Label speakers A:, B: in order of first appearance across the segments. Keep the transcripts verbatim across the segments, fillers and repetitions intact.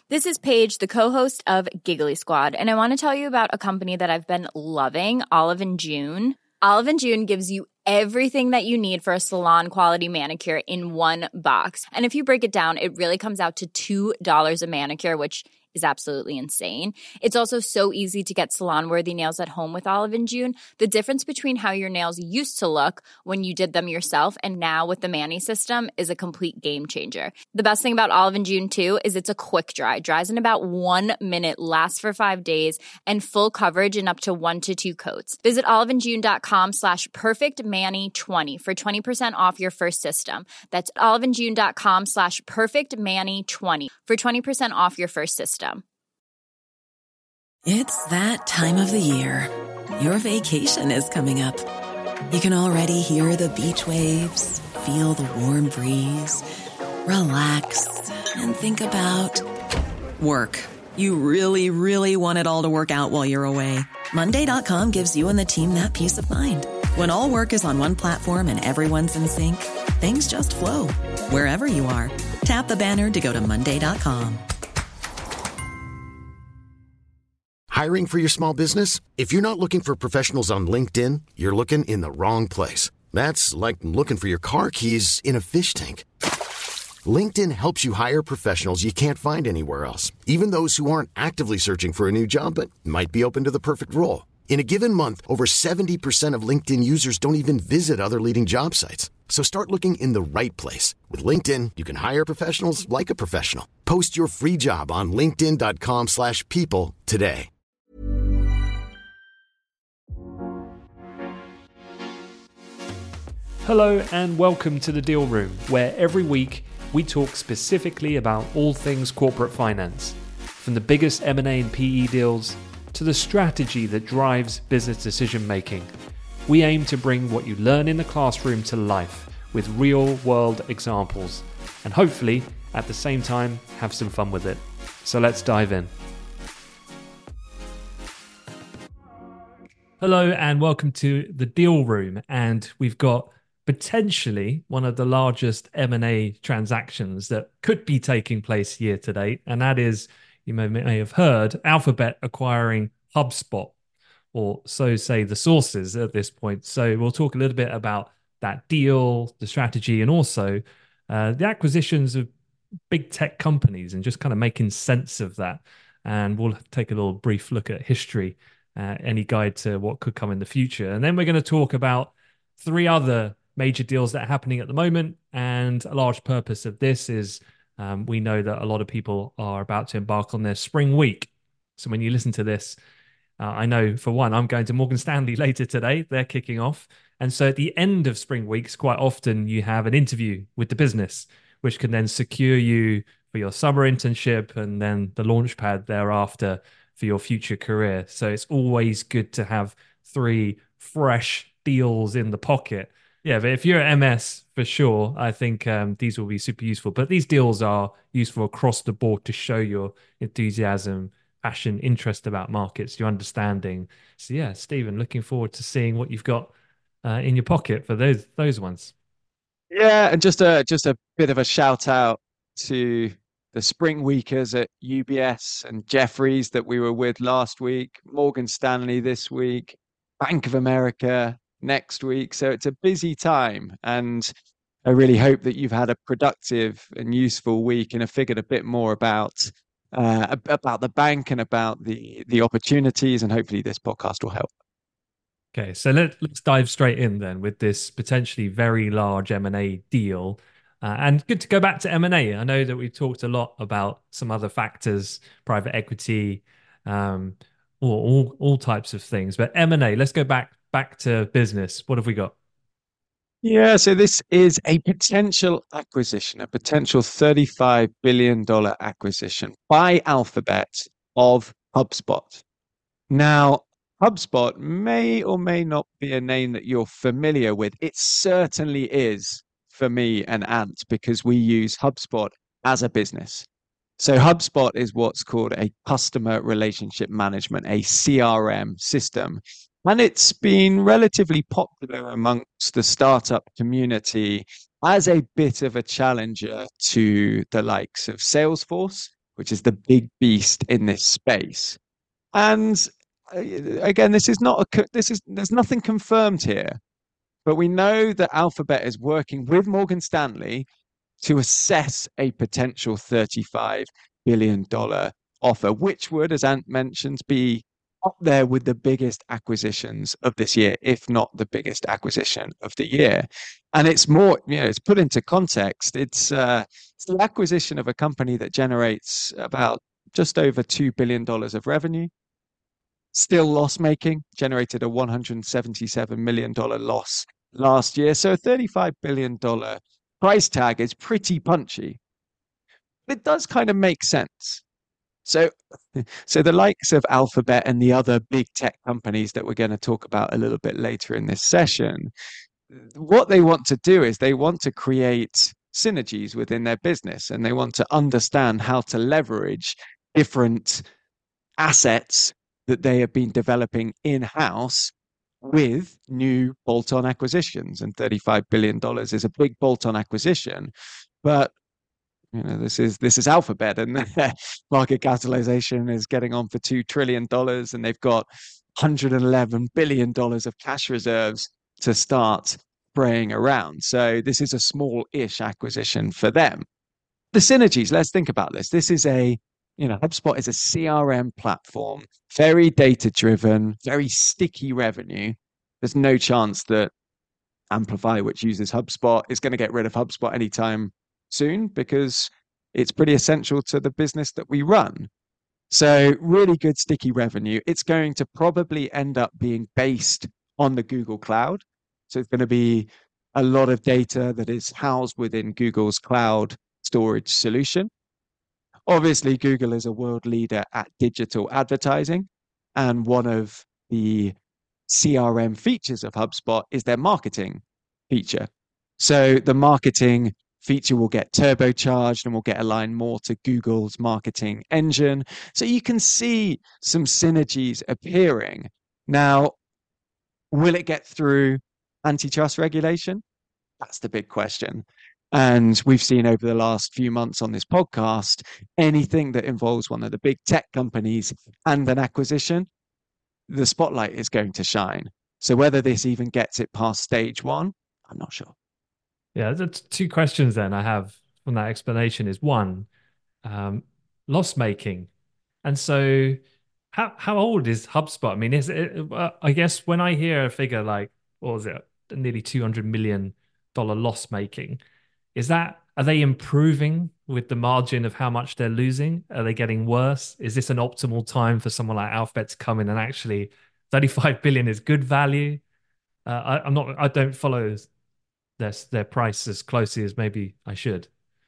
A: This is Paige, the co-host of Giggly Squad, and I want to tell you about a company that I've been loving, Olive and June. Olive and June gives you everything that you need for a salon-quality manicure in one box. And if you break it down, it really comes out to two dollars a manicure, which is absolutely insane. It's also so easy to get salon-worthy nails at home with Olive and June. The difference between how your nails used to look when you did them yourself and now with the Mani system is a complete game changer. The best thing about Olive and June, too, is it's a quick dry. Dries in about one minute, lasts for five days, and full coverage in up to one to two coats. Visit oliveandjune.com slash perfectmani20 for twenty percent off your first system. That's oliveandjune.com slash perfectmani20 for twenty percent off your first system.
B: It's that time of the year. Your vacation is coming up. You can already hear the beach waves, feel the warm breeze, relax, and think about work. You really, really want it all to work out while you're away. Monday dot com gives you and the team that peace of mind. When all work is on one platform and everyone's in sync, things just flow. Wherever you are, tap the banner to go to monday dot com.
C: Hiring for your small business? If you're not looking for professionals on LinkedIn, you're looking in the wrong place. That's like looking for your car keys in a fish tank. LinkedIn helps you hire professionals you can't find anywhere else, even those who aren't actively searching for a new job but might be open to the perfect role. In a given month, over seventy percent of LinkedIn users don't even visit other leading job sites. So start looking in the right place. With LinkedIn, you can hire professionals like a professional. Post your free job on linkedin.com slash people today.
D: Hello and welcome to The Deal Room, where every week we talk specifically about all things corporate finance, from the biggest M and A and P E deals to the strategy that drives business decision making. We aim to bring what you learn in the classroom to life with real-world examples, and hopefully, at the same time, have some fun with it. So let's dive in. Hello and welcome to The Deal Room, and we've got potentially one of the largest M and A transactions that could be taking place year to date, and that is, you may, may have heard, Alphabet acquiring HubSpot, or so say the sources at this point. So we'll talk a little bit about that deal, the strategy, and also uh, the acquisitions of big tech companies and just kind of making sense of that. And we'll take a little brief look at history, uh, any guide to what could come in the future. And then we're going to talk about three other major deals that are happening at the moment. And a large purpose of this is um, we know that a lot of people are about to embark on their spring week. So when you listen to this, uh, I know for one, I'm going to Morgan Stanley later today. They're kicking off. And so at the end of spring weeks, quite often you have an interview with the business, which can then secure you for your summer internship and then the launch pad thereafter for your future career. So it's always good to have three fresh deals in the pocket. Yeah, but if you're at M S, for sure, I think um, these will be super useful. But these deals are useful across the board to show your enthusiasm, passion, interest about markets, your understanding. So yeah, Stephen, looking forward to seeing what you've got uh, in your pocket for those those ones.
E: Yeah, and just a just a bit of a shout out to the spring weekers at U B S and Jefferies that we were with last week, Morgan Stanley this week, Bank of America next week. So it's a busy time, and I really hope that you've had a productive and useful week and have figured a bit more about uh, about the bank and about the the opportunities, and hopefully this podcast will help.
D: Okay, so let, let's dive straight in then with this potentially very large M and A deal. Uh, and good to go back to M and A. I know that we've talked a lot about some other factors, private equity, um, all, all, all types of things. But M and A, let's go back back to business. What have we got?
E: Yeah, so this is a potential acquisition, a potential thirty-five billion dollars acquisition by Alphabet of HubSpot. Now, HubSpot may or may not be a name that you're familiar with. It certainly is for me and Ant, because we use HubSpot as a business. So HubSpot is what's called a customer relationship management, a C R M system. And it's been relatively popular amongst the startup community as a bit of a challenger to the likes of Salesforce which is the big beast in this space. And uh, again, this is not a this is there's nothing confirmed here, but we know that Alphabet is working with Morgan Stanley to assess a potential thirty-five billion dollars offer, which would, as Ant mentioned, be up there with the biggest acquisitions of this year, if not the biggest acquisition of the year. And it's more, you know, it's put into context. It's, uh, it's the acquisition of a company that generates about just over two billion dollars of revenue, still loss making, generated a one hundred seventy-seven million dollars loss last year. So a thirty-five billion dollars price tag is pretty punchy. It does kind of make sense. So, so the likes of Alphabet and the other big tech companies that we're going to talk about a little bit later in this session, what they want to do is they want to create synergies within their business, and they want to understand how to leverage different assets that they have been developing in-house with new bolt-on acquisitions. And thirty-five billion dollars is a big bolt-on acquisition, but you know, this is this is Alphabet, and their market capitalization is getting on for two trillion dollars, and they've got one hundred eleven billion dollars of cash reserves to start spraying around. So this is a small-ish acquisition for them. The synergies, let's think about this. This is a, you know, HubSpot is a C R M platform, very data-driven, very sticky revenue. There's no chance that Amplify, which uses HubSpot, is going to get rid of HubSpot anytime soon, because it's pretty essential to the business that we run. So really good sticky revenue. It's going to probably end up being based on the Google Cloud. So it's going to be a lot of data that is housed within Google's cloud storage solution. Obviously, Google is a world leader at digital advertising, and one of the C R M features of HubSpot is their marketing feature. So the marketing feature will get turbocharged and will get aligned more to Google's marketing engine. So you can see some synergies appearing. Now, will it get through antitrust regulation? That's the big question. And we've seen over the last few months on this podcast, anything that involves one of the big tech companies and an acquisition, the spotlight is going to shine. So whether this even gets it past stage one, I'm not sure.
D: Yeah, the two questions then I have from that explanation is one, um, loss making. And so how how old is HubSpot? I mean, is it, uh, I guess when I hear a figure like, what was it, nearly two hundred million dollars loss making, is that, are they improving with the margin of how much they're losing? Are they getting worse? Is this an optimal time for someone like Alphabet to come in and actually thirty-five billion is good value? Uh, I, I'm not, I don't follow their their price as closely as maybe I should.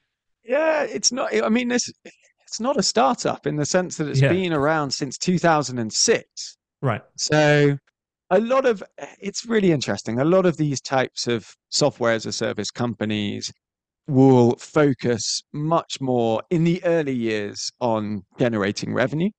E: Yeah, it's not. I mean, this it's not a startup in the sense that it's
D: Yeah.
E: been around since two thousand six.
D: Right.
E: So a lot of it's really interesting. A lot of these types of software as a service companies will focus much more in the early years on generating revenue.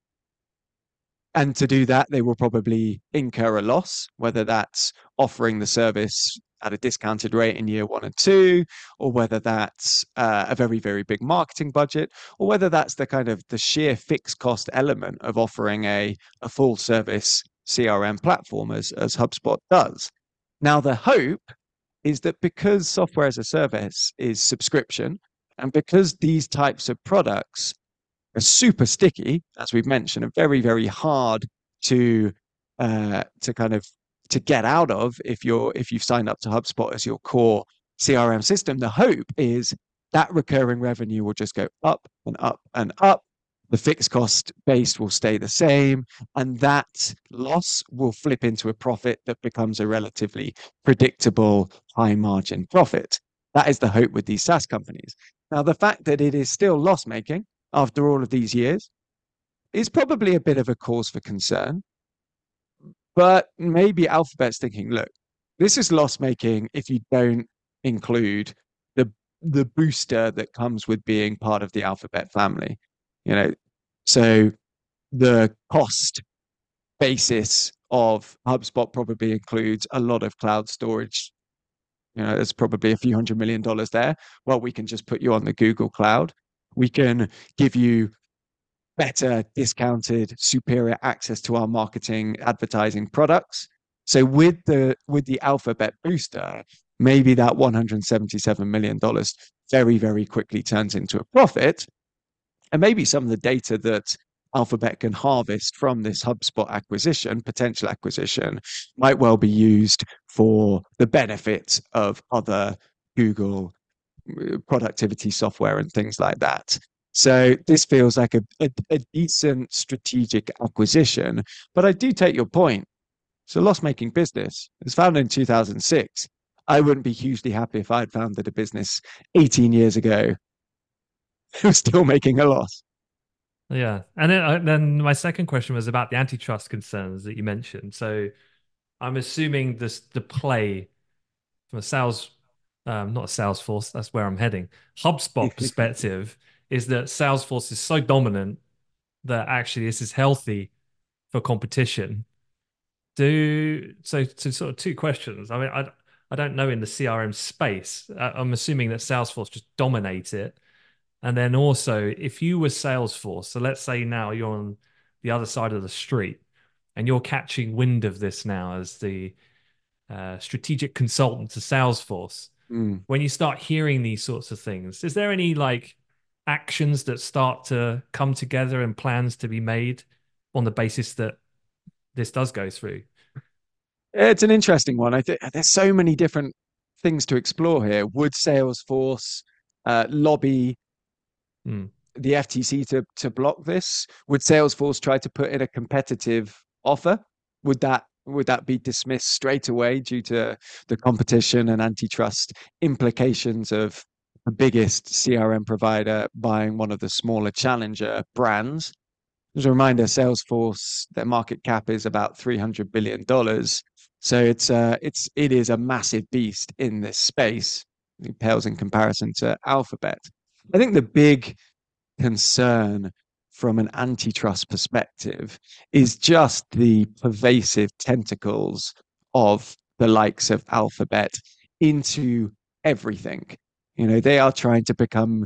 E: And to do that, they will probably incur a loss, whether that's offering the service at a discounted rate in year one and two, or whether that's uh, a very, very big marketing budget, or whether that's the kind of the sheer fixed cost element of offering a, a full service C R M platform as, as HubSpot does. Now, the hope is that because software as a service is subscription, and because these types of products are super sticky, as we've mentioned, and very, very hard to uh, to kind of to get out of if you're if you've signed up to HubSpot as your core C R M system, the hope is that recurring revenue will just go up and up and up. The fixed cost base will stay the same, and that loss will flip into a profit that becomes a relatively predictable high margin profit. That is the hope with these SaaS companies. Now, the fact that it is still loss making after all of these years is probably a bit of a cause for concern. But maybe Alphabet's thinking, look, this is loss making if you don't include the the booster that comes with being part of the Alphabet family. You know, so the cost basis of HubSpot probably includes a lot of cloud storage. You know, there's probably a few hundred million dollars there. Well, we can just put you on the Google Cloud. We can give you better discounted, superior access to our marketing advertising products. So with the with the Alphabet booster, maybe that one hundred seventy-seven million dollars very, very quickly turns into a profit. And maybe some of the data that Alphabet can harvest from this HubSpot acquisition, potential acquisition, might well be used for the benefit of other Google productivity software and things like that. So this feels like a, a, a decent strategic acquisition. But I do take your point. It's a loss-making business. It was founded in two thousand six. I wouldn't be hugely happy if I'd founded a business eighteen years ago who was still making a loss.
D: Yeah. And then, uh, then my second question was about the antitrust concerns that you mentioned. So I'm assuming this the play from a sales, um, not a Salesforce, that's where I'm heading, HubSpot perspective is that Salesforce is so dominant that actually this is healthy for competition. Do so, so sort of two questions. I mean, I, I don't know in the C R M space. I'm assuming that Salesforce just dominate it. And then also, if you were Salesforce, so let's say now you're on the other side of the street and you're catching wind of this now as the uh, strategic consultant to Salesforce, mm. when you start hearing these sorts of things, is there any like actions that start to come together and plans to be made on the basis that this does go through?
E: It's an interesting one. I think there's so many different things to explore here. Would Salesforce uh, lobby mm. the F T C to to block this? Would Salesforce try to put in a competitive offer? Would that would that be dismissed straight away due to the competition and antitrust implications of the biggest C R M provider buying one of the smaller challenger brands? As a reminder, Salesforce, their market cap is about three hundred billion dollars. So it's uh, it's it is a massive beast in this space. It pales in comparison to Alphabet. I think the big concern from an antitrust perspective is just the pervasive tentacles of the likes of Alphabet into everything. You know, they are trying to become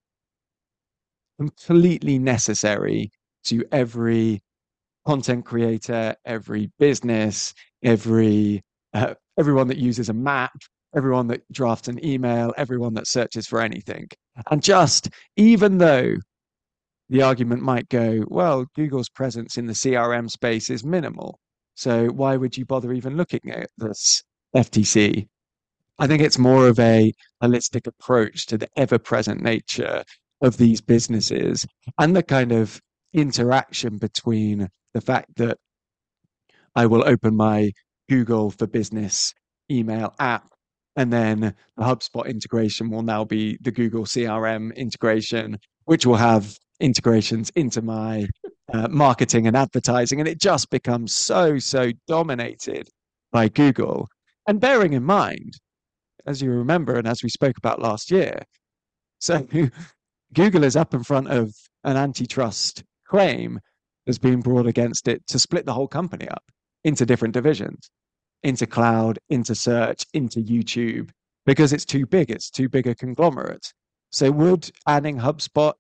E: completely necessary to every content creator, every business, every uh, everyone that uses a map, everyone that drafts an email, everyone that searches for anything. And just even though the argument might go, well, Google's presence in the C R M space is minimal, so why would you bother even looking at this F T C? I think it's more of a holistic approach to the ever-present nature of these businesses and the kind of interaction between the fact that I will open my Google for Business email app, and then the HubSpot integration will now be the Google C R M integration, which will have integrations into my uh, marketing and advertising. And it just becomes so, so dominated by Google. And bearing in mind, as you remember, and as we spoke about last year, so Google is up in front of an antitrust claim that's been brought against it to split the whole company up into different divisions, into cloud, into search, into YouTube, because it's too big. It's too big a conglomerate. So would adding HubSpot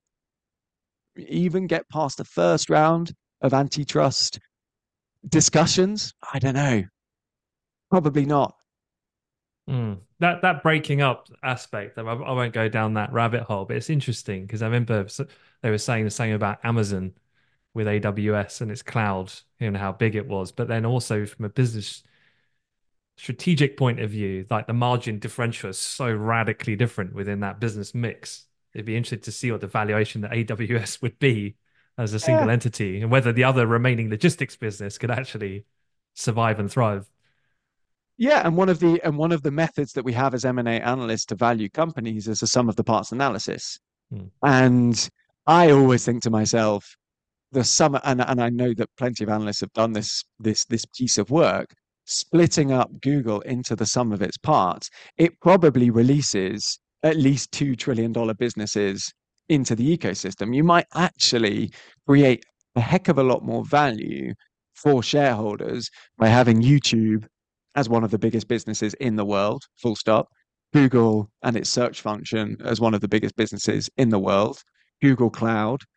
E: even get past the first round of antitrust discussions? I don't know. Probably not.
D: Mm. That that breaking up aspect, I, I won't go down that rabbit hole, but it's interesting because I remember they were saying the same about Amazon with A W S and its cloud, you know, how big it was. But then also from a business strategic point of view, like the margin differential is so radically different within that business mix. It'd be interesting to see what the valuation that A W S would be as a single yeah. entity and whether the other remaining logistics business could actually survive and thrive.
E: Yeah, and one of the and one of the methods that we have as M and A analysts to value companies is a sum of the parts analysis. Hmm. And I always think to myself, the sum, and, and I know that plenty of analysts have done this this this piece of work, splitting up Google into the sum of its parts, it probably releases at least two trillion dollar businesses into the ecosystem. You might actually create a heck of a lot more value for shareholders by having YouTube as one of the biggest businesses in the world, full stop. Google and its search function as one of the biggest businesses in the world. Google Cloud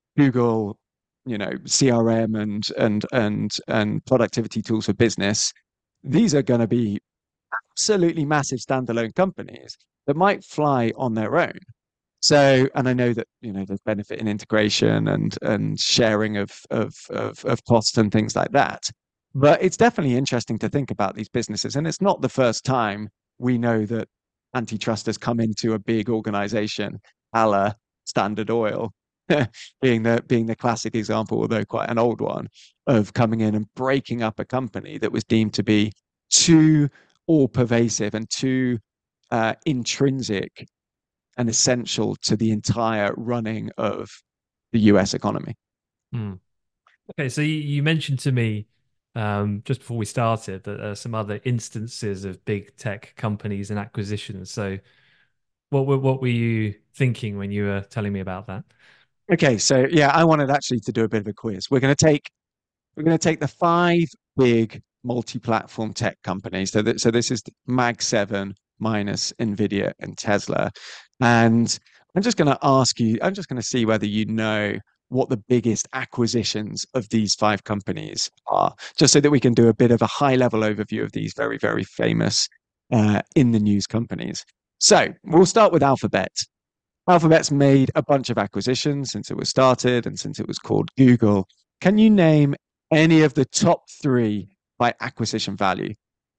E: Google, you know, C R M and and and and productivity tools for business, these are going to be absolutely massive standalone companies that might fly on their own. So, and I know that, you know, there's benefit in integration and and sharing of of of, of costs and things like that. But it's definitely interesting to think about these businesses, and it's not the first time we know that antitrust has come into a big organization, a la Standard Oil, being the being the classic example, although quite an old one, of coming in and breaking up a company that was deemed to be too all pervasive and too uh, intrinsic and essential to the entire running of the U S economy.
D: Hmm. Okay, so you, you mentioned to me um, just before we started that there are some other instances of big tech companies and acquisitions. So what were what were you thinking when you were telling me about that?
E: Okay, so yeah, I wanted actually to do a bit of a quiz. We're going to take we're going to take the five big multi-platform tech companies. So that, so this is Mag seven minus Nvidia and Tesla, and I'm just going to ask you. I'm just going to see whether you know what the biggest acquisitions of these five companies are, just so that we can do a bit of a high-level overview of these very, very famous uh, in the news companies. So we'll start with Alphabet. Alphabet's made a bunch of acquisitions since it was started and since it was called Google. Can you name any of the top three by acquisition value?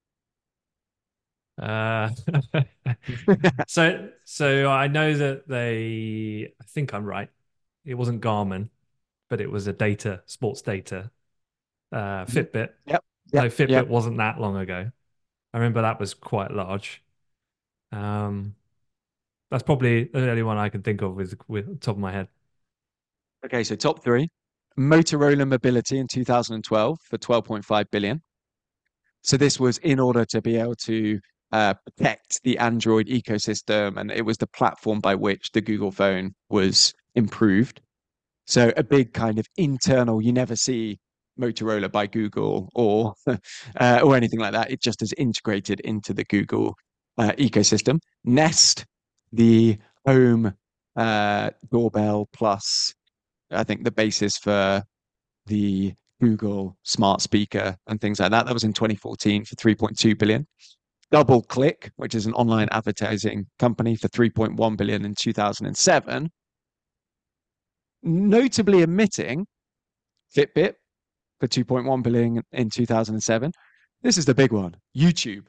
D: Uh, so so I know that they, I think I'm right. It wasn't Garmin, but it was a data, sports data. Uh, Fitbit.
E: Yep,
D: No,
E: yep,
D: Fitbit
E: yep.
D: wasn't that long ago. I remember that was quite large. Um, that's probably the only one I can think of with with the top of my head.
E: Okay, so top three. Motorola Mobility in two thousand twelve for twelve point five billion. So this was in order to be able to uh, protect the Android ecosystem, and it was the platform by which the Google phone was improved. So a big kind of internal, you never see Motorola by Google or uh, or anything like that. It just is integrated into the Google uh, ecosystem. Nest, the home uh, doorbell plus, I think the basis for the Google smart speaker and things like that. That was in twenty fourteen for three point two billion. Double Click, which is an online advertising company, for three point one billion in two thousand seven. Notably omitting Fitbit for two point one billion in two thousand seven. This is the big one. YouTube,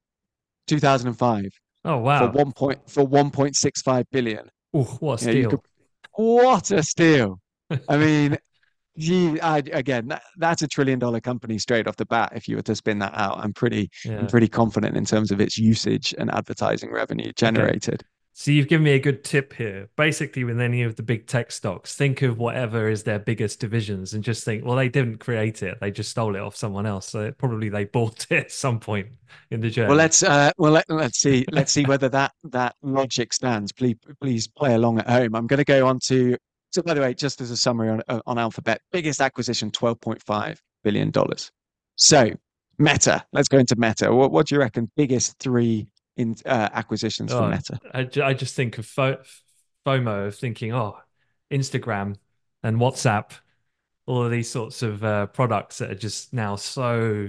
E: two thousand five,
D: Oh
E: for
D: wow!
E: one point for one point six five billion.
D: Oh, what a
E: You know, you could,
D: steal!
E: what a steal. I mean, gee, I, again, that, that's a trillion dollar company straight off the bat. If you were to spin that out, I'm pretty, I'm
D: Yeah.
E: pretty confident in terms of its usage and advertising revenue
D: Okay.
E: generated.
D: So you've given me a good tip here. Basically, with any of the big tech stocks, think of whatever is their biggest divisions and just think, well, they didn't create it. They just stole it off someone else. So it, probably they bought it at some point in the
E: Well,
D: journey.
E: let's uh, well let, let's see let's see whether that that logic stands. Please please play along at home. I'm going to go on to so by the way, just as a summary on uh, on Alphabet, biggest acquisition twelve point five billion dollars. So Meta, let's go into Meta. What what do you reckon? Biggest three in uh, acquisitions for
D: Oh,
E: Meta?
D: I, ju- I just think of fo FOMO of thinking, oh, Instagram and WhatsApp, all of these sorts of uh, products that are just now so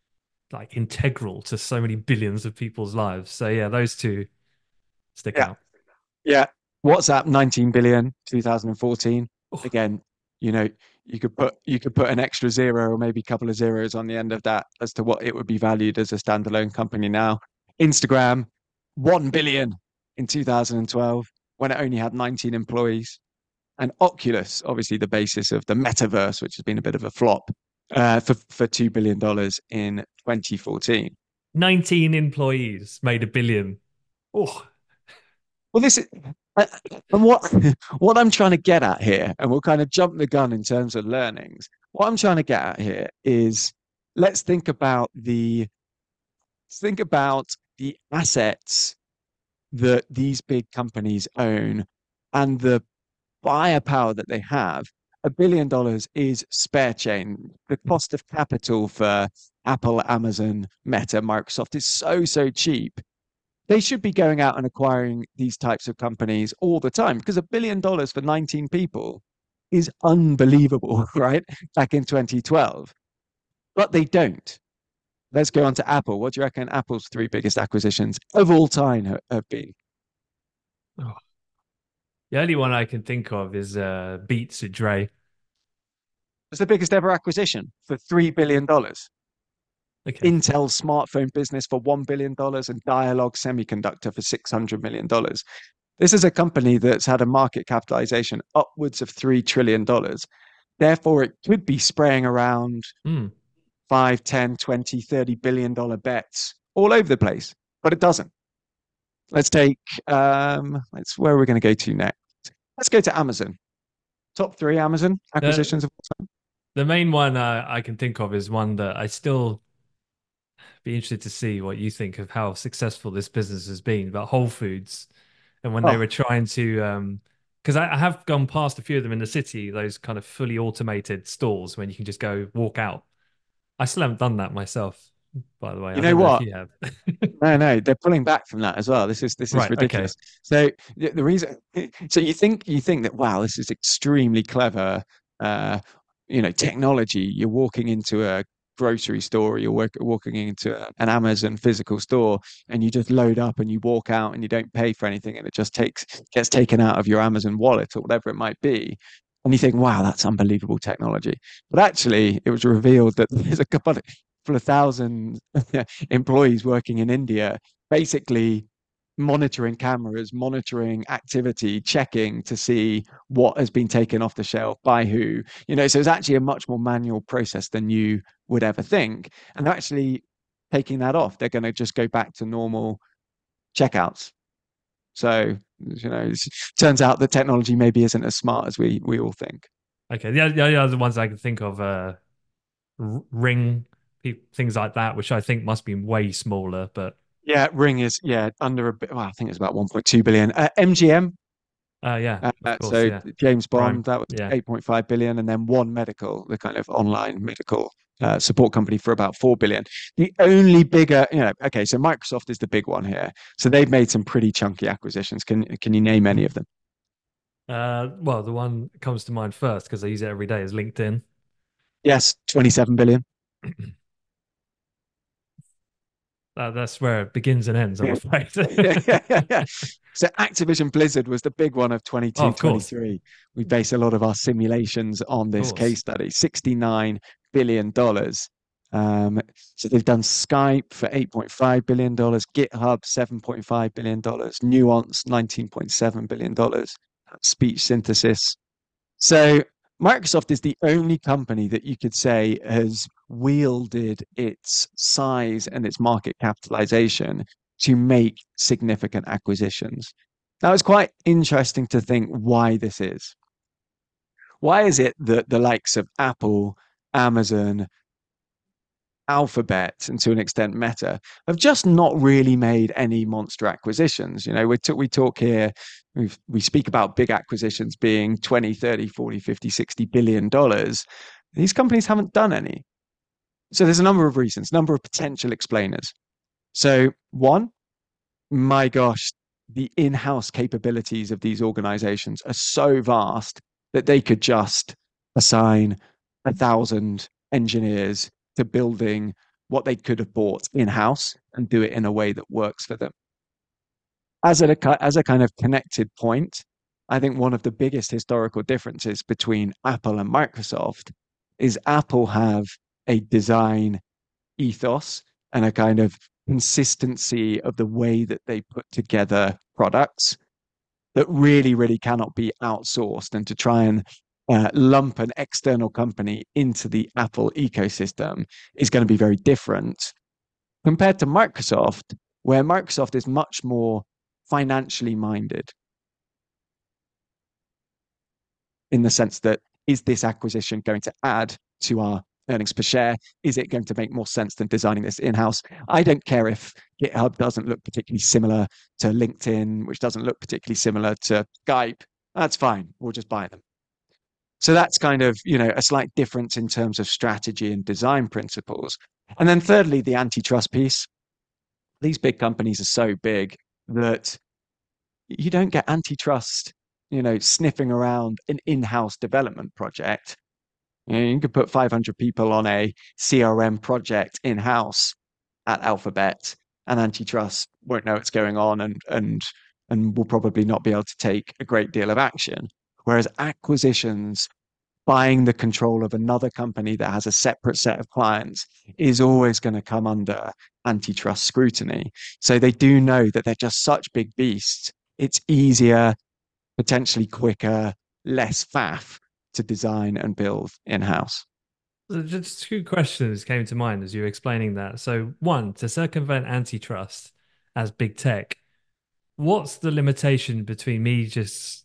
D: like integral to so many billions of people's lives. So yeah, those two stick
E: Yeah,
D: out.
E: yeah. WhatsApp nineteen billion, two thousand fourteen.
D: Oh,
E: Again, you know, you could put you could put an extra zero or maybe a couple of zeros on the end of that as to what it would be valued as a standalone company now. Instagram, one billion in two thousand twelve when it only had nineteen employees. And Oculus, obviously the basis of the metaverse, which has been a bit of a flop, uh, for, for two billion dollars in twenty fourteen.
D: nineteen employees made a billion. Oh,
E: Well, this is, uh, and what what I'm trying to get at here, and we'll kind of jump the gun in terms of learnings. What I'm trying to get at here is let's think about the think about the assets that these big companies own and the buyer power that they have. A billion dollars is spare chain. The cost of capital for Apple, Amazon, Meta, Microsoft is so, so cheap. They should be going out and acquiring these types of companies all the time because a billion dollars for nineteen people, is unbelievable, right? Back in twenty twelve. But they don't. Let's go on to Apple. What do you reckon Apple's three biggest acquisitions of all time ha- have been?
D: Oh, the only one I can think of is uh, Beats at Dre.
E: It's the biggest ever acquisition for three billion dollars.
D: Okay.
E: Intel's smartphone business for one billion dollars and Dialog Semiconductor for six hundred million dollars. This is a company that's had a market capitalization upwards of three trillion dollars. Therefore, it could be spraying around
D: Mm.
E: five, ten, twenty, thirty billion dollar bets all over the place, but it doesn't. Let's take, um, let's, where are we going to go to next? Let's go to Amazon. Top three Amazon acquisitions
D: The,
E: of all time.
D: the main one uh, I can think of is one that I still be interested to see what you think of how successful this business has been, about Whole Foods. And when they
E: Oh,
D: were trying to, um, because I, I have gone past a few of them in the city, those kind of fully automated stores when you can just go walk out. I still haven't done that myself, by the way.
E: you
D: I
E: know
D: don't know if
E: what?
D: you have.
E: No, no, they're pulling back from that as well. This is this is
D: Right. Okay.
E: ridiculous. So the, the reason, so you think you think that wow, this is extremely clever, uh, you know, technology. You're walking into a grocery store, or you're work, walking into a, an Amazon physical store, and you just load up and you walk out and you don't pay for anything, and it just takes gets taken out of your Amazon wallet or whatever it might be. And you think, wow, that's unbelievable technology. But actually, it was revealed that there's a couple of, couple of thousand employees working in India, basically monitoring cameras, monitoring activity, checking to see what has been taken off the shelf by who. You know, so it's actually a much more manual process than you would ever think. And they're actually taking that off. They're going to just go back to normal checkouts. So, you know, it turns out that technology maybe isn't as smart as we we all think.
D: Okay. The, the other ones I can think of, uh, R- Ring, pe- things like that, which I think must be way smaller, but
E: Yeah, Ring is yeah under a bit. Well, I think it's about one point two billion. Uh, M G M,
D: uh, yeah,
E: uh,
D: of course.
E: so
D: Yeah.
E: James
D: Prime.
E: Bond, that was
D: Yeah.
E: eight point five billion, and then One Medical, the kind of online medical uh, support company, for about four billion. The only bigger, you know, okay, so Microsoft is the big one here. So they've made some pretty chunky acquisitions. Can can you name any of them?
D: Uh, well, the one that comes to mind first because I use it every day is LinkedIn.
E: Yes, twenty-seven billion.
D: Uh, that's where it begins and ends, I'm afraid.
E: yeah, yeah, yeah. So Activision Blizzard was the big one of
D: Oh,
E: twenty-two,
D: of course,
E: twenty-three. We base a lot of our simulations on
D: of
E: this
D: course.
E: case study, sixty-nine billion dollars. Um, so they've done Skype for eight point five billion dollars, GitHub seven point five billion dollars, Nuance nineteen point seven billion dollars, speech synthesis. So Microsoft is the only company that you could say has wielded its size and its market capitalization to make significant acquisitions. Now, it's quite interesting to think why this is. Why is it that the likes of Apple, Amazon, Alphabet, and to an extent Meta, have just not really made any monster acquisitions? You know, we, t- we talk here, we we speak about big acquisitions being twenty, thirty, forty, fifty, sixty billion dollars. These companies haven't done any. So there's a number of reasons, number of potential explainers. So one, my gosh, the in-house capabilities of these organizations are so vast that they could just assign a thousand engineers to building what they could have bought in-house and do it in a way that works for them. As a, as a kind of connected point, I think one of the biggest historical differences between Apple and Microsoft is Apple have a design ethos and a kind of consistency of the way that they put together products that really, really cannot be outsourced. And to try and uh, lump an external company into the Apple ecosystem is going to be very different compared to Microsoft, where Microsoft is much more financially minded in the sense that, is this acquisition going to add to our earnings per share? Is it going to make more sense than designing this in-house? I don't care if GitHub doesn't look particularly similar to LinkedIn, which doesn't look particularly similar to Skype. That's fine. We'll just buy them. So that's kind of, you know, a slight difference in terms of strategy and design principles. And then thirdly, the antitrust piece. These big companies are so big that you don't get antitrust you know, sniffing around an in-house development project. You know, you could put five hundred people on a C R M project in-house at Alphabet, and antitrust won't know what's going on, and and and will probably not be able to take a great deal of action. Whereas acquisitions, buying the control of another company that has a separate set of clients, is always going to come under antitrust scrutiny. So they do know that they're just such big beasts. It's easier, potentially quicker, less faff to design and build in-house.
D: Just two questions came to mind as you were explaining that. So one, to circumvent antitrust as big tech, what's the limitation between me just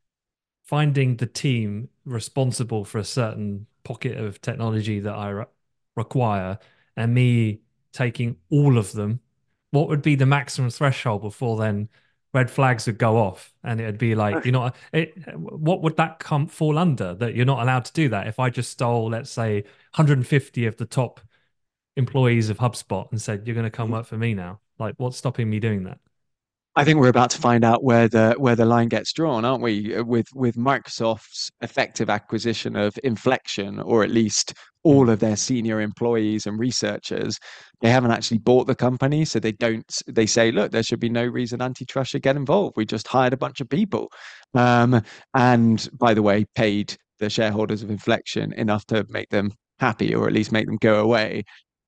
D: finding the team responsible for a certain pocket of technology that I re- require and me taking all of them? What would be the maximum threshold before then red flags would go off and it'd be like, you know, it, what would that come fall under, that you're not allowed to do that? If I just stole, let's say, one hundred fifty of the top employees of HubSpot and said, you're going to come work for me now, like what's stopping me doing that?
E: I think we're about to find out where the where the line gets drawn, aren't we? With with Microsoft's effective acquisition of Inflection, or at least all of their senior employees and researchers. They haven't actually bought the company, so they don't. They say, look, there should be no reason antitrust should get involved. We just hired a bunch of people, um, and by the way, paid the shareholders of Inflection enough to make them happy, or at least make them go away.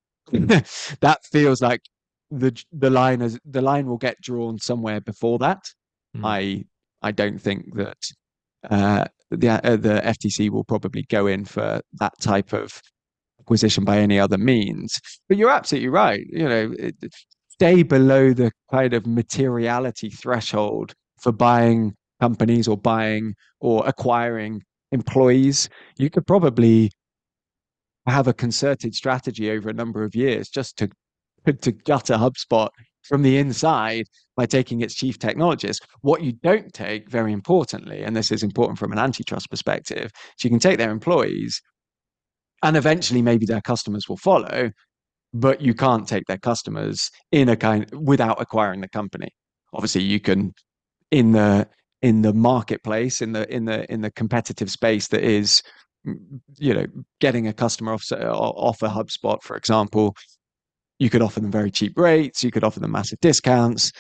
E: That feels like the the line is the line will get drawn somewhere before that. Mm. I I don't think that uh, the uh, the F T C will probably go in for that type of acquisition by any other means. But you're absolutely right. You know, it, stay below the kind of materiality threshold for buying companies or buying or acquiring employees. You could probably have a concerted strategy over a number of years just to to gutter HubSpot from the inside by taking its chief technologist. What you don't take, very importantly, and this is important from an antitrust perspective, is you can take their employees and eventually maybe their customers will follow, but you can't take their customers in a kind without acquiring the company. Obviously, you can in the in the marketplace, in the in the in the competitive space that is, you know, getting a customer off off a HubSpot, for example. You could offer them very cheap rates. You could offer them massive discounts.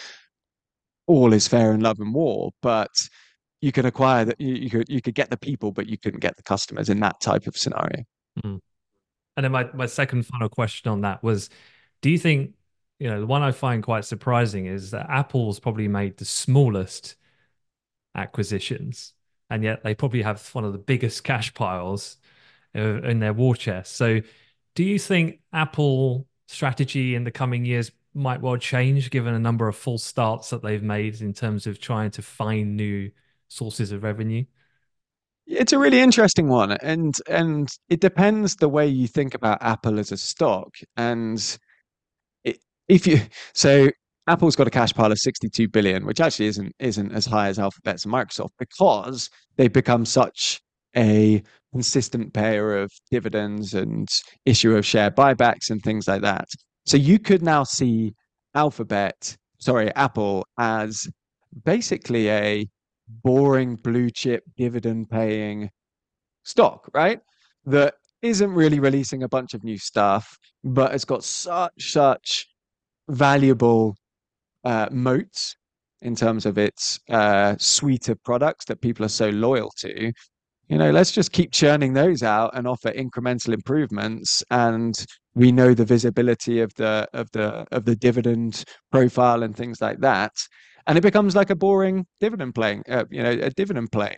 E: All is fair in love and war, but you could acquire that. You, you could you could get the people, but you couldn't get the customers in that type of scenario.
D: Mm. And then my my second final question on that was, do you think, you know, the one I find quite surprising is that Apple's probably made the smallest acquisitions, and yet they probably have one of the biggest cash piles in their war chest. So, do you think Apple strategy in the coming years might well change given a number of false starts that they've made in terms of trying to find new sources of revenue?
E: It's a really interesting one, and and it depends the way you think about Apple as a stock. And it, if you so Apple's got a cash pile of sixty-two billion, which actually isn't isn't as high as Alphabet's and Microsoft, because they've become such a consistent payer of dividends and issue of share buybacks and things like that. So you could now see Alphabet, sorry, Apple, as basically a boring blue chip dividend paying stock, right? That isn't really releasing a bunch of new stuff, but it's got such, such valuable uh, moats in terms of its uh, suite of products that people are so loyal to. You know, let's just keep churning those out and offer incremental improvements, and we know the visibility of the of the of the dividend profile and things like that, and it becomes like a boring dividend playing, uh, you know, a dividend play.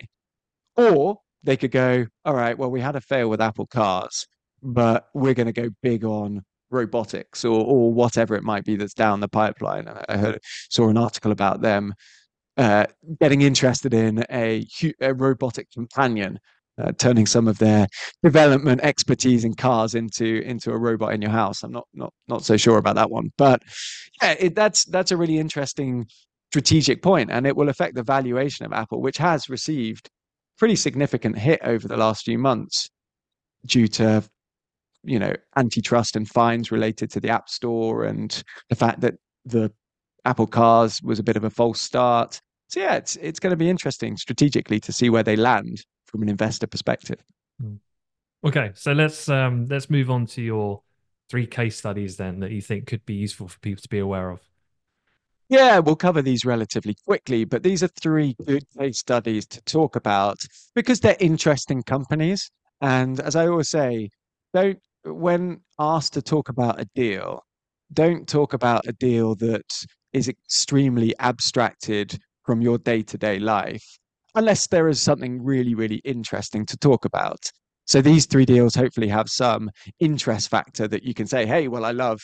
E: Or they could go, all right, well, we had a fail with Apple Cars, but we're going to go big on robotics or or whatever it might be that's down the pipeline. I heard saw an article about them Uh, getting interested in a, a robotic companion, uh, turning some of their development expertise in cars into into a robot in your house. I'm not not not so sure about that one, but yeah, it, that's that's a really interesting strategic point, and it will affect the valuation of Apple, which has received pretty significant hit over the last few months due to, you know, antitrust and fines related to the App Store and the fact that the Apple Cars was a bit of a false start. So yeah, it's it's going to be interesting strategically to see where they land from an investor perspective.
D: Okay, so let's um let's move on to your three case studies then that you think could be useful for people to be aware of.
E: Yeah, we'll cover these relatively quickly, but these are three good case studies to talk about because they're interesting companies. And as I always say, don't, when asked to talk about a deal, don't talk about a deal that is extremely abstracted from your day-to-day life, unless there is something really, really interesting to talk about. So these three deals hopefully have some interest factor that you can say, hey, well, I love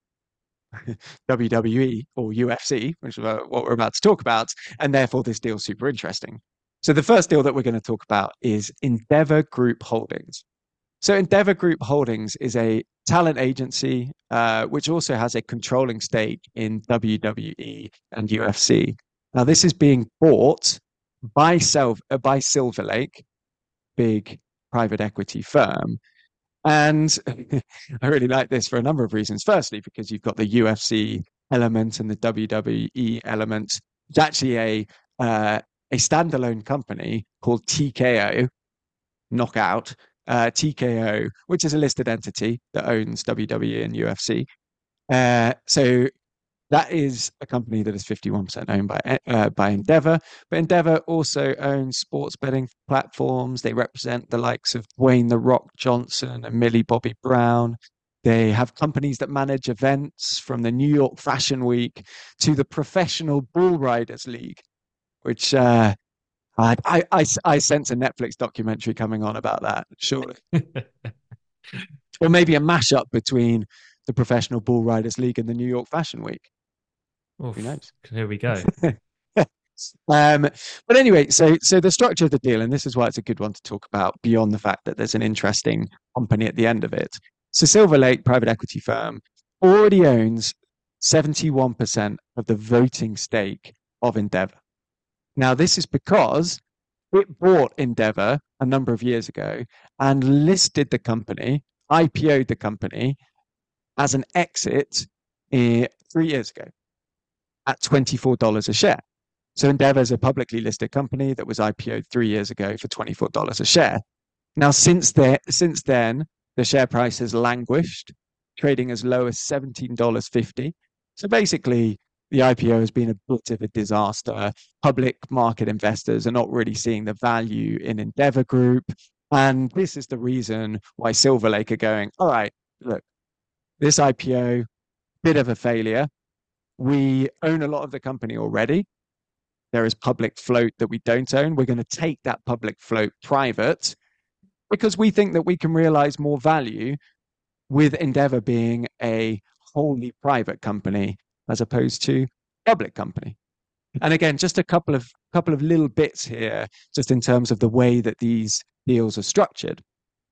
E: W W E or U F C, which is what we're about to talk about, and therefore this deal's super interesting. So the first deal that we're going to talk about is Endeavor Group Holdings. So Endeavor Group Holdings is a talent agency, uh, which also has a controlling stake in W W E and U F C. Now this is being bought by, Sil- uh, by Silver Lake, big private equity firm. And I really like this for a number of reasons. Firstly, because you've got the U F C element and the W W E element. It's actually a uh, a standalone company called T K O, Knockout, uh, T K O, which is a listed entity that owns W W E and U F C. Uh, so that is a company that is fifty-one percent owned by uh, by Endeavor. But Endeavor also owns sports betting platforms. They represent the likes of Dwayne The Rock Johnson and Millie Bobby Brown. They have companies that manage events from the New York Fashion Week to the Professional Bull Riders League, which uh, I, I, I, I sense a Netflix documentary coming on about that, surely. Or maybe a mashup between the Professional Bull Riders League and the New York Fashion Week.
D: Oof,
E: Who knows?
D: Here we go.
E: um, but anyway, so so the structure of the deal, and this is why it's a good one to talk about beyond the fact that there's an interesting company at the end of it. So Silver Lake private equity firm already owns seventy-one percent of the voting stake of Endeavor. Now, this is because it bought Endeavor a number of years ago and listed the company, I P O'd the company as an exit uh, three years ago at twenty-four dollars a share. So Endeavor is a publicly listed company that was I P O'd three years ago for twenty-four dollars a share. Now, since, there, since then, the share price has languished, trading as low as seventeen dollars fifty. So basically, the I P O has been a bit of a disaster. Public market investors are not really seeing the value in Endeavor Group. And this is the reason why Silver Lake are going, all right, look, this I P O, bit of a failure. We own a lot of the company already. There is public float that we don't own. We're going to take that public float private because we think that we can realize more value with Endeavor being a wholly private company as opposed to public company. And again, just a couple of couple of little bits here, just in terms of the way that these deals are structured.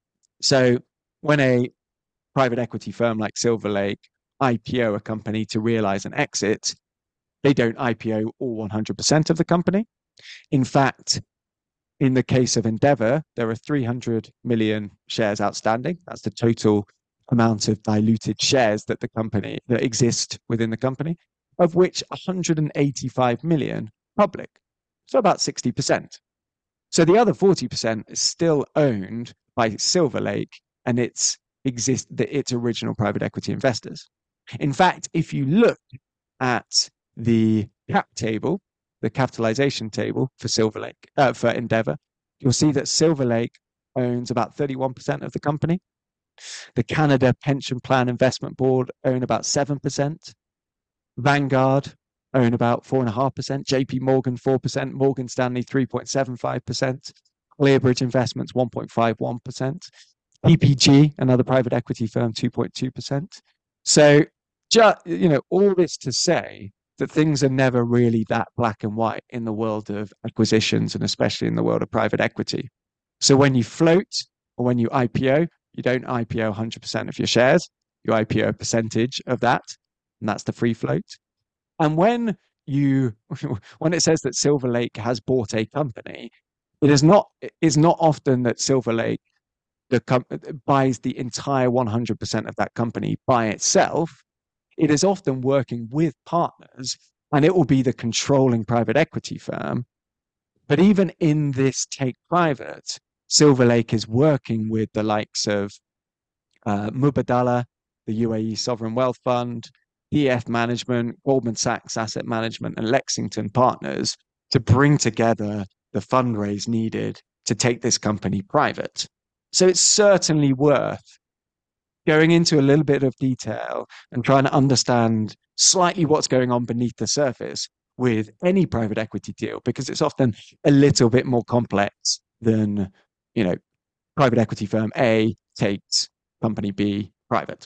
E: So when a private equity firm like Silver Lake I P O a company to realize an exit, they don't I P O all one hundred percent of the company. In fact, in the case of Endeavor, there are three hundred million shares outstanding. That's the total amount of diluted shares that the company that exist within the company, of which one hundred eighty-five million public. So about sixty percent. So the other forty percent is still owned by Silver Lake and its exist the, its original private equity investors. In fact, if you look at the cap table, the capitalization table for Silver Lake, uh, for Endeavor, you'll see that Silver Lake owns about thirty-one percent of the company. The Canada Pension Plan Investment Board own about seven percent. Vanguard own about four point five percent. J P Morgan, four percent. Morgan Stanley, three point seven five percent. Clearbridge Investments, one point five one percent. P P G, another private equity firm, two point two percent. So, just, you know, all this to say that things are never really that black and white in the world of acquisitions and especially in the world of private equity. So when you float or when you I P O, you don't I P O one hundred percent of your shares. You I P O a percentage of that, and that's the free float. And when you when it says that Silver Lake has bought a company, it is not it is not often that Silver Lake the com- buys the entire one hundred percent of that company by itself. It is often working with partners and it will be the controlling private equity firm. But even in this take private, Silver Lake is working with the likes of uh, Mubadala, the U A E Sovereign Wealth Fund, D F Management, Goldman Sachs Asset Management, and Lexington Partners to bring together the fundraise needed to take this company private. So it's certainly worth going into a little bit of detail and trying to understand slightly what's going on beneath the surface with any private equity deal, because it's often a little bit more complex than, you know, private equity firm A takes company B private.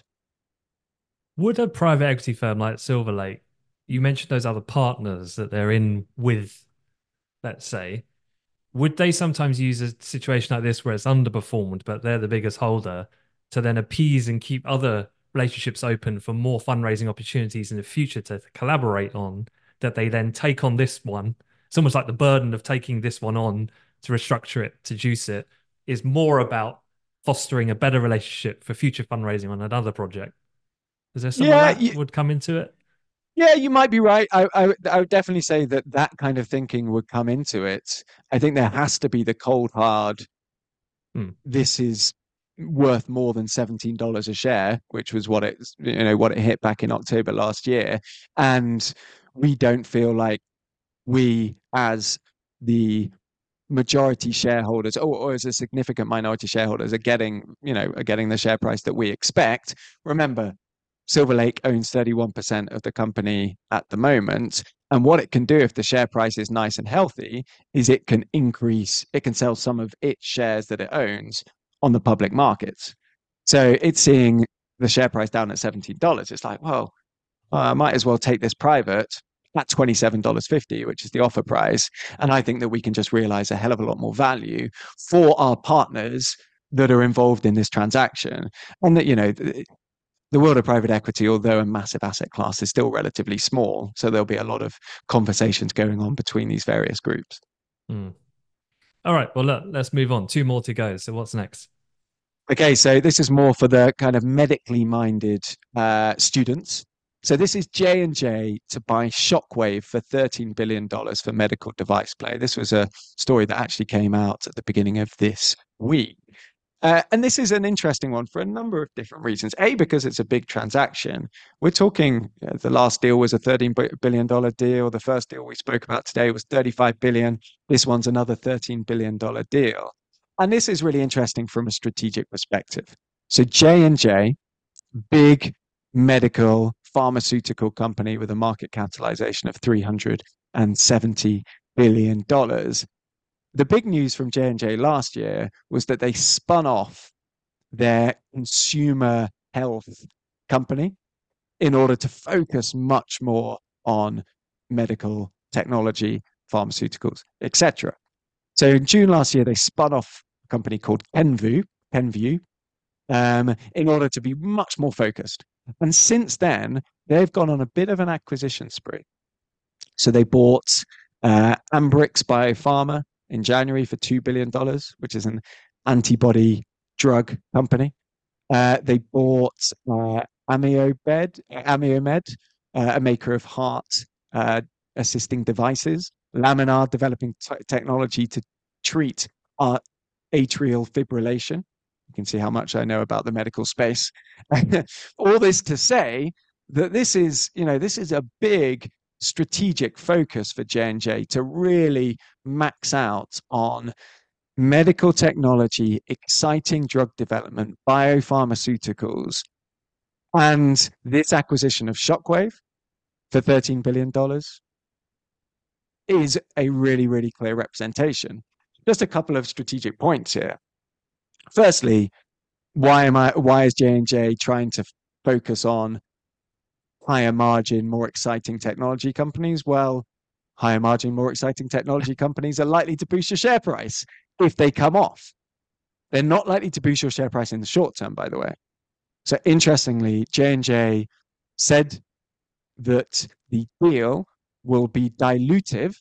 D: Would a private equity firm like Silver Lake, you mentioned those other partners that they're in with, let's say, would they sometimes use a situation like this where it's underperformed, but they're the biggest holder, to then appease and keep other relationships open for more fundraising opportunities in the future to collaborate on, that they then take on this one? It's almost like the burden of taking this one on to restructure it, to juice it, is more about fostering a better relationship for future fundraising on another project. Is there some
E: Yeah,
D: of that
E: you,
D: would come into it?
E: yeah, you might be right. I, I, would- I would definitely say that that kind of thinking would come into it. I think there has to be the cold hard,
D: Hmm.
E: this is worth more than seventeen dollars a share, which was what it, you know, what it hit back in October last year. And we don't feel like we, as the majority shareholders, or, or as a significant minority shareholders, are getting, you know, are getting the share price that we expect. Remember, Silver Lake owns thirty-one percent of the company at the moment. And what it can do if the share price is nice and healthy is it can increase, it can sell some of its shares that it owns on the public markets. So it's seeing the share price down at seventeen dollars. It's like, well, I might as well take this private at twenty-seven dollars and fifty cents, which is the offer price. And I think that we can just realize a hell of a lot more value for our partners that are involved in this transaction. And that, you know, the, the world of private equity, although a massive asset class, is still relatively small. So there'll be a lot of conversations going on between these various groups.
D: Hmm. All right. Well, look, let's move on. Two more to go. So what's next?
E: Okay, so this is more for the kind of medically minded uh, students. So this is J and J to buy Shockwave for thirteen billion dollars for medical device play. This was a story that actually came out at the beginning of this week. Uh, and this is an interesting one for a number of different reasons. A, because it's a big transaction. We're talking, uh, the last deal was a thirteen billion dollars deal. The first deal we spoke about today was thirty-five billion dollars. This one's another thirteen billion dollars deal. And this is really interesting from a strategic perspective. So J and J, big medical pharmaceutical company with a market capitalization of three hundred seventy billion dollars. The big news from J and J last year was that they spun off their consumer health company in order to focus much more on medical technology, pharmaceuticals, et cetera. So in June last year, they spun off a company called Kenvue, Kenvue um, in order to be much more focused. And since then, they've gone on a bit of an acquisition spree. So they bought uh, Ambrx Biopharma in January for two billion dollars, which is an antibody drug company. Uh, they bought uh, Amiomed, Amiomed uh, a maker of heart uh, assisting devices. Laminar, developing t- technology to treat uh, atrial fibrillation. You can see how much I know about the medical space. All this to say that this is, you know, this is a big strategic focus for J and J to really max out on medical technology, exciting drug development, biopharmaceuticals, and this acquisition of Shockwave for thirteen billion dollars is a really, really clear representation. Just a couple of strategic points here. Firstly, why am I? Why is J and J trying to focus on higher margin, more exciting technology companies? Well, higher margin, more exciting technology companies are likely to boost your share price if they come off. They're not likely to boost your share price in the short term, by the way. So interestingly, J and J said that the deal will be dilutive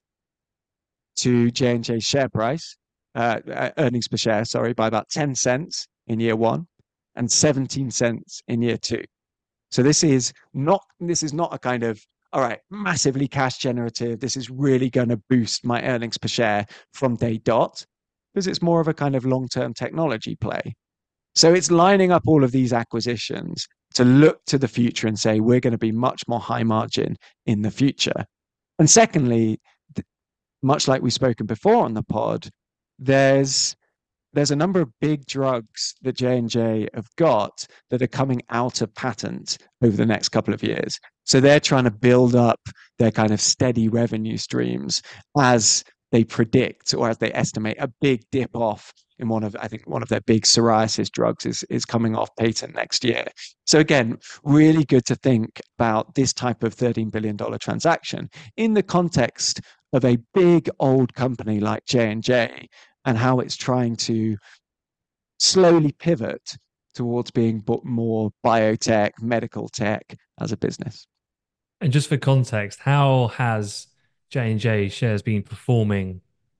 E: to J and J's share price, uh, earnings per share, sorry, by about ten cents in year one and seventeen cents in year two. So this is not this is not a kind of all right, massively cash generative. This is really going to boost my earnings per share from day dot, because it's more of a kind of long-term technology play. So it's lining up all of these acquisitions to look to the future and say, we're going to be much more high margin in the future. And secondly, much like we've spoken before on the pod, there's there's a number of big drugs that J and J have got that are coming out of patent over the next couple of years. So they're trying to build up their kind of steady revenue streams as they predict, or as they estimate, a big dip off in one of, I think one of their big psoriasis drugs is, is coming off patent next year. So again, really good to think about this type of thirteen billion dollars transaction in the context of a big old company like J and J, and how it's trying to slowly pivot towards being more biotech, medical tech as a business.
D: And just for context, how has J and J shares been performing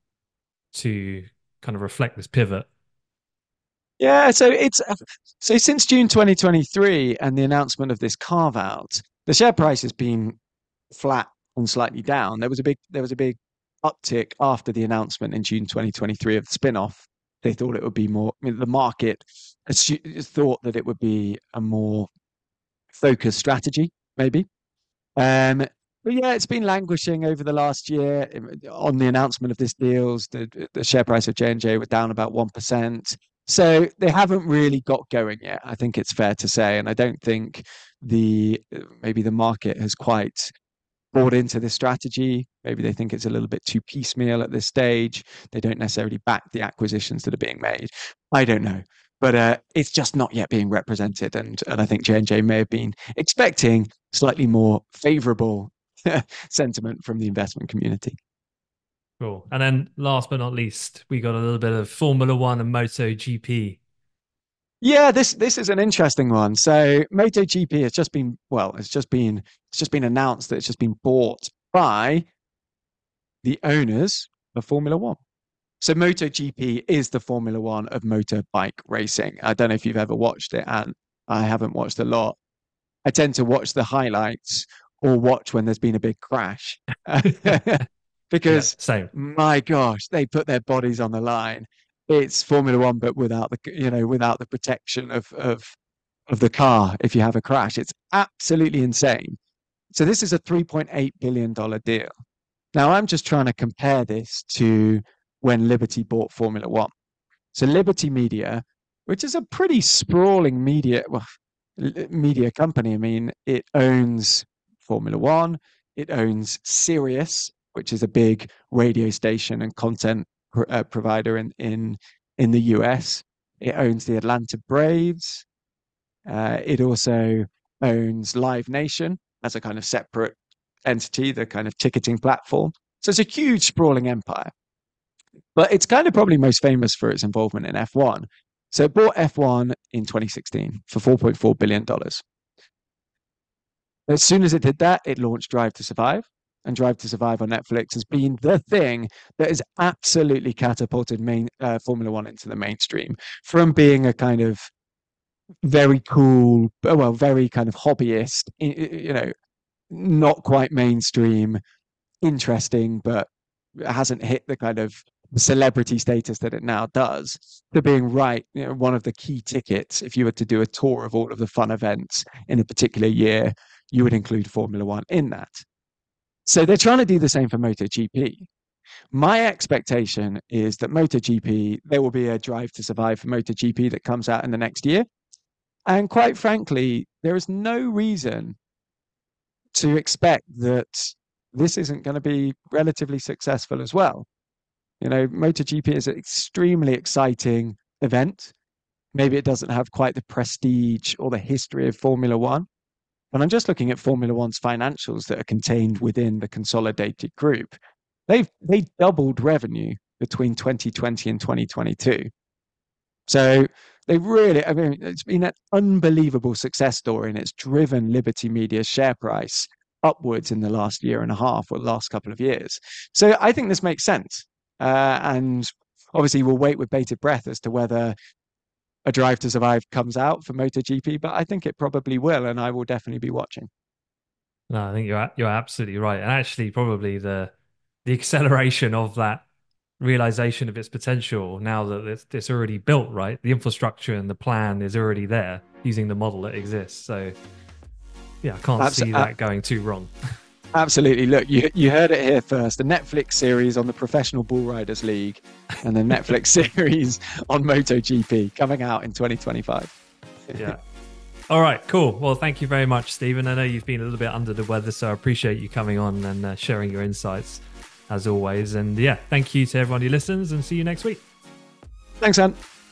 D: to kind of reflect this pivot?
E: Yeah, so it's so since June twenty twenty-three and the announcement of this carve out, the share price has been flat and slightly down. There was a big there was a big uptick after the announcement in June twenty twenty-three of the spin-off. They thought it would be more, I mean, the market thought that it would be a more focused strategy, maybe. Um, but yeah, it's been languishing over the last year. On the announcement of this deals, the, the share price of J and J were down about one percent. So they haven't really got going yet, I think it's fair to say. And I don't think the maybe the market has quite bought into this strategy. Maybe they think it's a little bit too piecemeal at this stage. They don't necessarily back the acquisitions that are being made. I don't know. But uh, it's just not yet being represented. And, and I think J and J may have been expecting slightly more favorable sentiment from the investment community.
D: Cool. And then last but not least, we got a little bit of Formula One and MotoGP.
E: Yeah, this this is an interesting one. So MotoGP has just been, well, it's just been it's just been announced that it's just been bought by the owners of Formula One. So MotoGP is the Formula One of motorbike racing. I don't know if you've ever watched it, and I haven't watched a lot. I tend to watch the highlights or watch when there's been a big crash. Because,
D: yeah, same.
E: My gosh, they put their bodies on the line. It's Formula One, but without the, you know, without the protection of, of, of the car if you have a crash. It's absolutely insane. So this is a three point eight billion dollars deal. Now, I'm just trying to compare this to when Liberty bought Formula One. So Liberty Media, which is a pretty sprawling media, well, media company. I mean, it owns Formula One. It owns Sirius, which is a big radio station and content pr- uh, provider in, in, in the U S. It owns the Atlanta Braves. Uh, it also owns Live Nation as a kind of separate entity, the kind of ticketing platform. So it's a huge sprawling empire. But it's kind of probably most famous for its involvement in F one. So it bought F one in twenty sixteen for four point four billion dollars. As soon as it did that, it launched Drive to Survive. And Drive to Survive on Netflix has been the thing that has absolutely catapulted main uh, Formula One into the mainstream, from being a kind of very cool, well, very kind of hobbyist, you know, not quite mainstream, interesting, but hasn't hit the kind of celebrity status that it now does, to being right, you know, one of the key tickets. If you were to do a tour of all of the fun events in a particular year, you would include Formula One in that. So they're trying to do the same for MotoGP. My expectation is that MotoGP, there will be a Drive to Survive for MotoGP that comes out in the next year. And quite frankly, there is no reason to expect that this isn't going to be relatively successful as well. You know, MotoGP is an extremely exciting event. Maybe it doesn't have quite the prestige or the history of Formula One. But I'm just looking at Formula One's financials that are contained within the consolidated group. They've they doubled revenue between twenty twenty and twenty twenty-two. So they really, I mean, it's been an unbelievable success story, and it's driven Liberty Media's share price upwards in the last year and a half or the last couple of years. So I think this makes sense. Uh, and obviously we'll wait with bated breath as to whether a Drive to Survive comes out for MotoGP, but I think it probably will, and I will definitely be watching.
D: No, I think you're you're absolutely right. And actually, probably the the acceleration of that realization of its potential now that it's, it's already built, right? The infrastructure and the plan is already there using the model that exists. So, yeah, I can't
E: Abs-
D: see that going too wrong.
E: Absolutely. Look, you you heard it here first. The Netflix series on the Professional Bull Riders League and the Netflix series on MotoGP coming out in twenty twenty-five.
D: Yeah. All right, cool. Well, thank you very much, Stephen. I know you've been a little bit under the weather, so I appreciate you coming on and uh, sharing your insights as always. And yeah, thank you to everyone who listens, and see you next week.
E: Thanks, Ant.